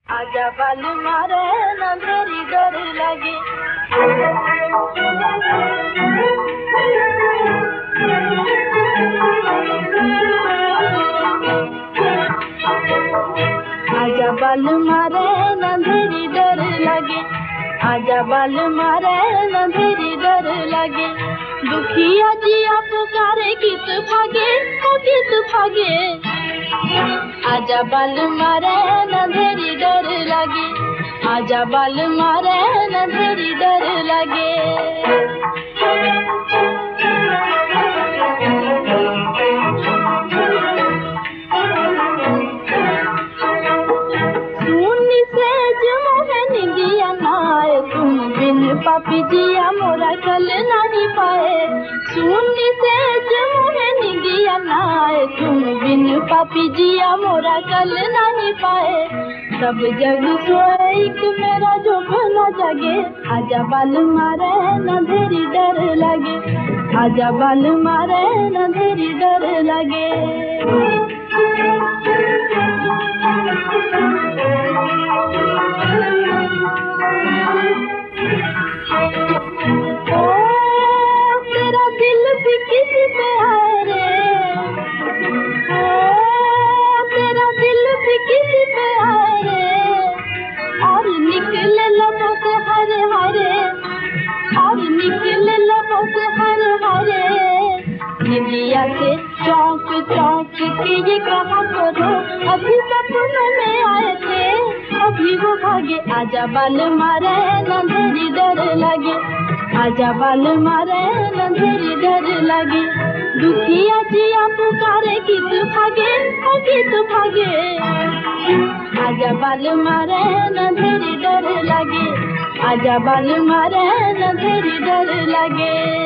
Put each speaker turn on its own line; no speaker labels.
आजा बाल मारे न तेरी डर लगे। आजा बाल मारे न तेरी डर लगे। आजा बाल मारे न तेरी डर लगे। दुखिया जिया पुकारे कित भागे, ओ कित भागे। आजा बाल मारे न तेरी डर लगे। आजा बाल मारे न तेरी डर लगे। सुनी से मोहे निंदिया नाए, तुम बिन पापी जिया मोरा कल नहीं पाए। सुनी से मोहे निंदिया नाए, तुम बिन पापी जिया मोरा कल नहीं पाए। सब जग सोए एक मेरा जो न जागे। आजा बाल मारे न तेरी डर लगे। आजा बाल मारे न तेरी डर लगे। ओ तेरा दिल भी किसी पे आए रे। ओ तेरा दिल भी किसी पे आए रे। और निकले लबों से हरे हरे। और निकले लबों से हरे हरे। निदिया से चौंक चौंक के ये कहा करो, अभी सपनों में आए थे अभी वो भागे। आजा बाल मारे न तेरी डर लगे। आजा बाल मारे न तेरी डर लगे। दुखिया जिया पुकारे कित भागे, ओ कित भागे। आजा बाल मारे न तेरी डर लगे। आजा बाल मारे न तेरी डर लगे।